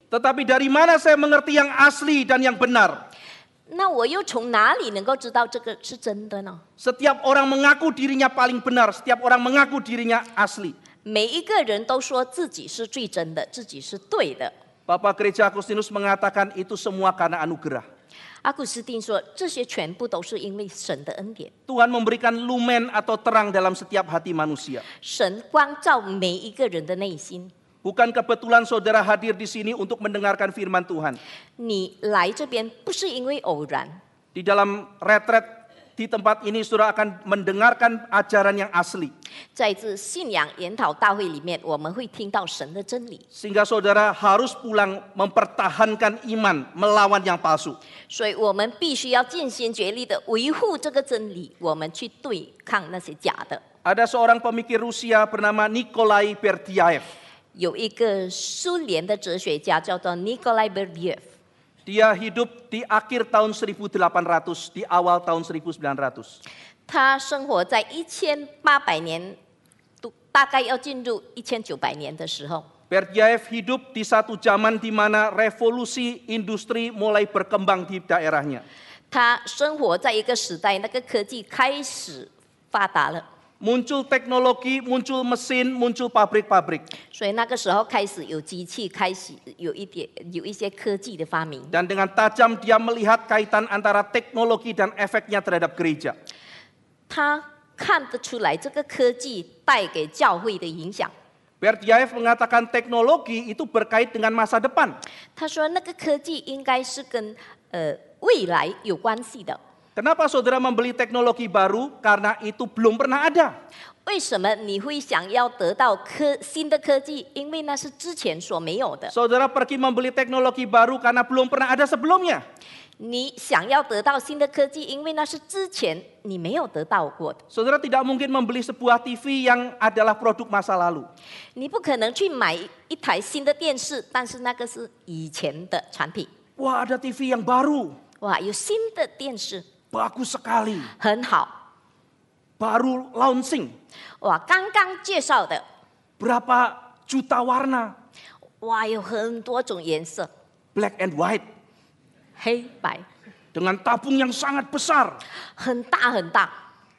Tetapi dari mana saya mengerti yang asli dan yang benar? 那我又从哪里能够知道这个是真的呢？ Setiap orang mengaku dirinya paling benar, setiap orang mengaku dirinya asli. 每一个人都说自己是最真的，自己是对的。 Bapak Gereja Agustinus mengatakan itu semua karena anugerah. 阿古斯丁说，这些全部都是因为神的恩典， Tuhan memberikan lumen atau terang dalam setiap hati manusia. 神光照每一个人的内心。 Bukan kebetulan saudara hadir di sini untuk mendengarkan firman Tuhan. 你来这边不是因为偶然， Di dalam retret di tempat ini saudara akan mendengarkan ajaran yang asli. 在这信仰研讨大会里面，我们会听到神的真理， Sehingga saudara harus pulang mempertahankan iman melawan yang palsu. 所以我们必须要尽心竭力的维护这个真理，我们去对抗那些假的。 Ada seorang pemikir Rusia bernama Nikolai Berdyaev. 有一个苏联的哲学家叫做 Nikolai Berdyaev， Dia hidup di akhir tahun 1800, di awal tahun 1900. 他生活在1800年，大概要进入1900年的时候。 Berdyaev hidup di satu zaman di mana revolusi industri mulai berkembang di daerahnya. 他生活在一个时代，那个科技开始发达了， Muncul teknologi, muncul mesin, muncul pabrik-pabrik. 所以那个时候开始有机器，开始有一些科技的发明。 Dan dengan tajam dia melihat kaitan antara teknologi dan efeknya terhadap gereja. 他看得出来这个科技带给教会的影响。 Berdyaev mengatakan teknologi itu berkait dengan masa depan. 他说那个科技应该是跟未来有关系的。 Kenapa saudara membeli teknologi baru? Karena itu belum pernah ada. 为什么你会想要得到新的科技？因为那是之前所没有的。 Saudara pergi membeli teknologi baru karena belum pernah ada sebelumnya. 你想要得到新的科技，因为那是之前你没有得到过的。 Saudara tidak mungkin membeli sebuah TV yang adalah produk masa lalu. 你不可能去买一台新的电视，但是那个是以前的产品。 Wah, ada TV yang baru. 哇，有新的电视， Bagus sekali. 很好。 Baru launching. 哇，刚刚介绍的， Berapa juta warna. 哇，有很多种颜色， Black and white. 黑白， Dengan tabung yang sangat besar. 很大很大。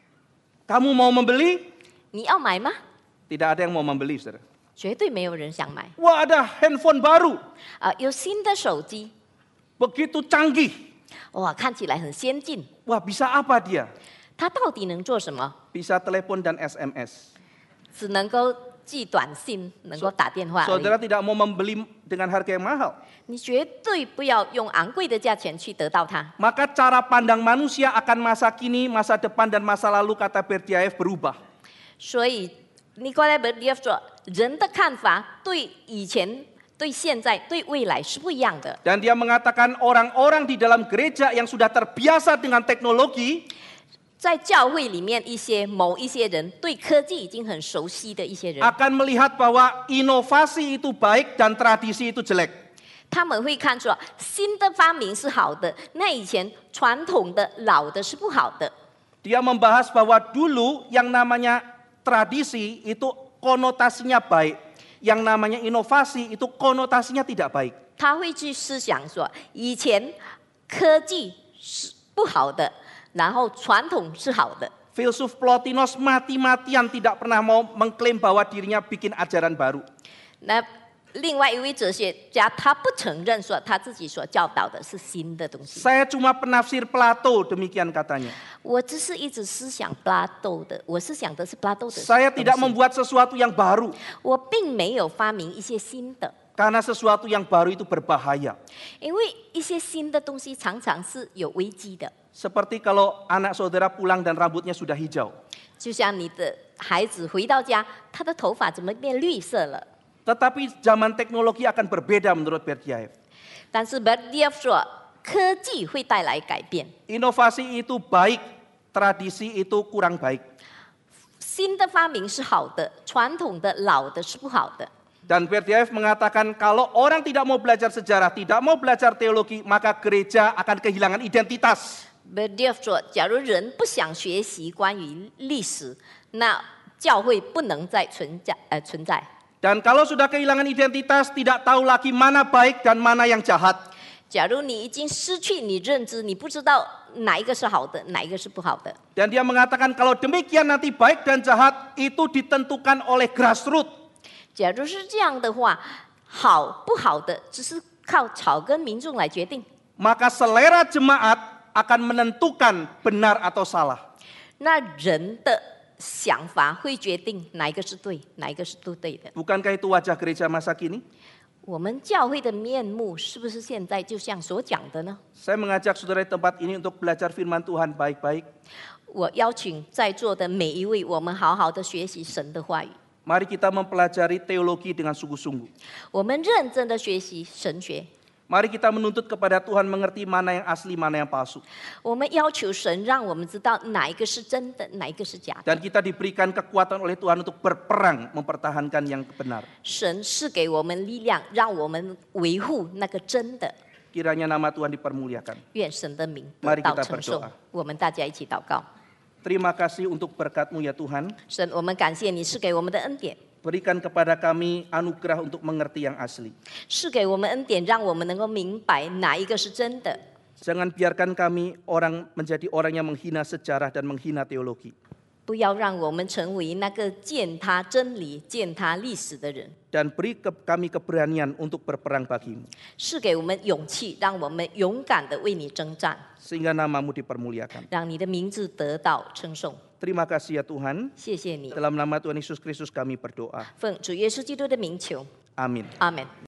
Kamu mau membeli? 你要买吗？ Tidak ada yang mau membeli, saudara. 绝对没有人想买。 Wah, ada handphone baru. 有新的手机， Begitu canggih. 哇，看起来很先进。 Wah, bisa apa dia? 它到底能做什么？ Bisa telepon dan SMS. 只能够寄短信，能够打电话而 Saudara 已。 tidak mau membeli dengan harga yang mahal. 你绝对不要用昂贵的价钱去得到它。 Maka cara pandang manusia akan masa kini, masa depan, dan masa lalu, kata Berdyaev, berubah. 所以尼古拉伯利耶夫说，人的看法对以前、对现在、对未来是不一样的。 Dan dia mengatakan orang-orang di dalam gereja yang sudah terbiasa dengan teknologi 在教会里面，某一些人对科技已经很熟悉的一些人， akan melihat bahwa inovasi itu baik dan tradisi itu jelek. 他们会看出新的发明是好的，那以前传统的老的是不好的。 Dia membahas bahwa dulu yang namanya tradisi itu konotasinya baik, yang namanya inovasi itu konotasinya tidak baik. 他会去思想说，以前科技是不好的，然后传统是好的。 Filsuf Plotinos mati-matian tidak pernah mau mengklaim bahwa dirinya bikin ajaran baru. 那另外一位哲学家，他不承认说他自己所教导的是新的东西。 Saya cuma penafsir Plato, demikian katanya. 我只是一直思想巴拉豆的，我是想的是巴拉豆的。 Saya tidak membuat sesuatu yang baru. 我并没有发明一些新的， Karena sesuatu yang baru itu berbahaya. 因为一些新的东西常常是有危机的。 Seperti kalau anak saudara pulang dan rambutnya sudah hijau. 就像你的孩子回到家，他的头发怎么变绿色了？ Tetapi zaman teknologi akan berbeda menurut Berdyaev. 但是 Berdyaev 说，科技会带来改变， Inovasi itu baik, tradisi itu kurang baik. 新的发明是好的，传统的老的是不好的。 Dan Berdyaev mengatakan kalau orang tidak mau belajar sejarah, tidak mau belajar teologi, maka gereja akan kehilangan identitas. Berdyaev 说，假如人不想学习关于历史，那教会不能再存在。 Dan kalau sudah kehilangan identitas, tidak tahu lagi mana baik dan mana yang jahat. 假如你已经失去你认知，你不知道哪一个是好的，哪一个是不好的。 Dan dia mengatakan kalau demikian nanti baik dan jahat itu ditentukan oleh grassroots. 假如是这样的话，好不好的只是靠草根民众来决定。 Maka selera jemaat akan menentukan benar atau salah. 那人的想法会决定哪一个是对，哪一个是不对的。 Bukankah itu wajah gereja masa kini? 我们教会的面目是不是现在就像所讲的呢？ Saya mengajak saudara di tempat ini untuk belajar firman Tuhan baik-baik. 我邀请在座的每一位，我们好好的学习神的话语， Mari kita mempelajari teologi dengan sungguh-sungguh. 我们认真的学习神学。 Mari kita menuntut kepada Tuhan mengerti mana yang asli, mana yang palsu. 我们要求神让我们知道哪一个是真的，哪一个是假的。 Dan kita diberikan kekuatan oleh Tuhan untuk berperang mempertahankan yang benar. 神是给我们力量，让我们维护那个真的。 Kiranya nama Tuhan dipermuliakan. 愿神的名 Mari 得 kita 到承受 berdoa.。 我们大家一起祷告。 Terima kasih untuk berkat-Mu ya Tuhan. 神，我们感谢你是给我们的恩典， Berikan kepada kami anugerah untuk mengerti yang asli. 是给我们恩典，让我们能够明白哪一个是真的。 Jangan biarkan kami menjadi orang yang menghina sejarah dan menghina teologi. 不要让我们成为那个践踏真理、践踏历史的人。 Dan beri kami keberanian untuk berperang bagi-Mu. 是给我们勇气，让我们勇敢的为你征战， Sehingga nama-Mu dipermuliakan. 让你的名字得到称颂。 Terima kasih ya Tuhan. 谢谢你， Dalam nama Tuhan Yesus Kristus kami berdoa. 奉主耶稣基督的名求， Amin. 阿门。